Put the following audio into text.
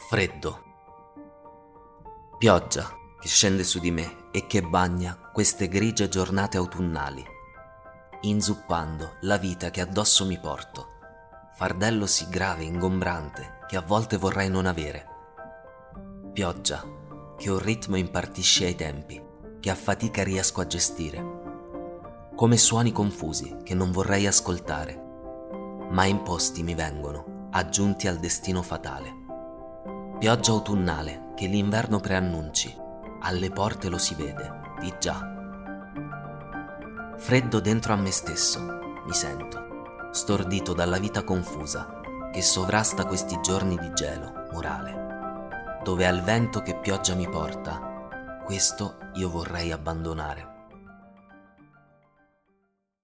Freddo. Pioggia che scende su di me e che bagna queste grigie giornate autunnali, inzuppando la vita che addosso mi porto, fardello sì grave e ingombrante che a volte vorrei non avere. Pioggia che un ritmo impartisce ai tempi, che a fatica riesco a gestire, come suoni confusi che non vorrei ascoltare, ma imposti mi vengono, aggiunti al destino fatale. Pioggia autunnale che l'inverno preannunci, alle porte lo si vede, di già. Freddo dentro a me stesso, mi sento, stordito dalla vita confusa che sovrasta questi giorni di gelo morale, dove al vento che pioggia mi porta, questo io vorrei abbandonare.